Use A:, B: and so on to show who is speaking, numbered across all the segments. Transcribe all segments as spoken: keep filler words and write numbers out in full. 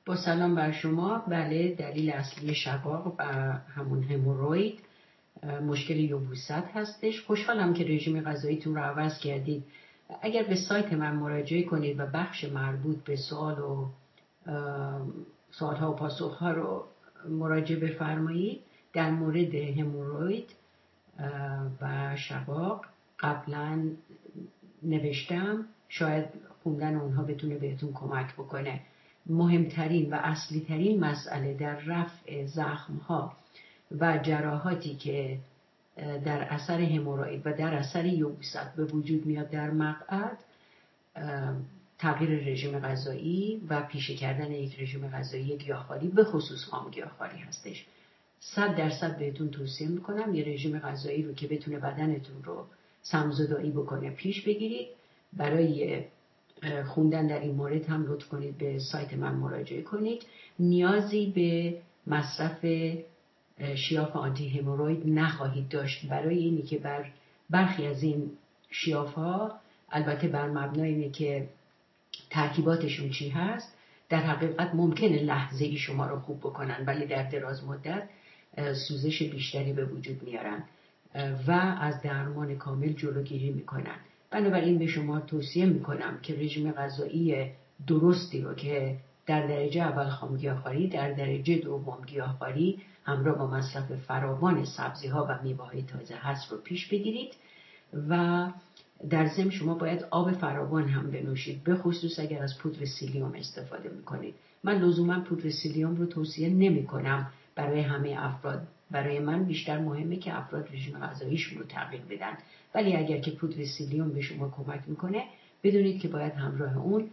A: با سلام بر شما. بله، دلیل اصلی شقاق و همون هموروید مشکل یبوست هستش. خوشحالم که رژیم غذاییتون رو عوض کردید. اگر به سایت من مراجعه کنید و بخش مربوط به سوال و سوالها و پاسخها رو مراجعه بفرمایید، در مورد هموروید و شقاق قبلا نوشتم. شاید خوندن اونها بتونه بهتون کمک بکنه. مهمترین و اصلی ترین مسئله در رفع زخم‌ها و جراحاتی که در اثر هموروید و در اثر یبوست به وجود میاد در مقعد، تغییر رژیم غذایی و پیشه کردن یک رژیم غذایی گیاهخواری، به خصوص خام گیاهخواری هستش. صد درصد بهتون توصیه میکنم یه رژیم غذایی رو که بتونه بدنتون رو سمزدایی بکنه پیش بگیرید. برای خوندن در این مورد هم لطف کنید به سایت من مراجعه کنید. نیازی به مصرف شیاف آنتی هموروید نخواهید داشت، برای اینی که بر برخی از این شیاف ها، البته بر مبنای اینه که ترکیباتشون چی هست، در حقیقت ممکنه لحظه ای شما رو خوب بکنن، ولی در دراز مدت سوزش بیشتری به وجود میارن و از درمان کامل جلوگیری میکنن. بنابراین به شما توصیه میکنم که رژیم غذایی درستی رو که در درجه اول خام گیاهخواری، در درجه دوم گیاهخواری همراه با مصرف فراوان سبزی ها و میوه های تازه هست رو پیش بگیرید و در ضمن شما باید آب فراوان هم بنوشید، به خصوص اگر از پودر سیلیوم استفاده میکنید. من لزوما پودر سیلیوم رو توصیه نمی کنم برای همه افراد. برای من بیشتر مهمه که افراد رژیم غذاییشون رو تغییر بدن، ولی اگر که پودر سیلیوم به شما کمک میکنه، بدونید که باید همراه اون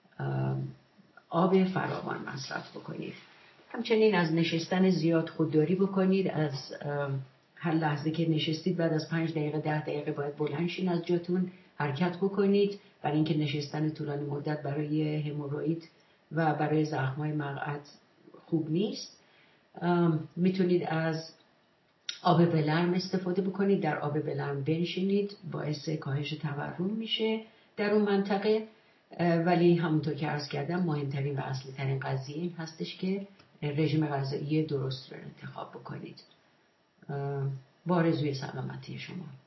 A: آب فراوان مصرف بکنید. همچنین از نشستن زیاد خودداری بکنید. از هر لحظه که نشستید بعد از پنج دقیقه ده دقیقه باید بلند شین از جاتون، حرکت بکنید، برای اینکه نشستن طولانی مدت برای هموروید و برای زخم‌های مقعد خوب نیست. میتونید از آب ولرم استفاده بکنید. در آب ولرم بنشینید، باعث کاهش تورم میشه در اون منطقه. ولی همونطور که عرض کردم، مهمترین و اصلی ترین قضیه این هستش که رژیم غذایی درست رو انتخاب بکنید. با آرزوی سلامتی شما.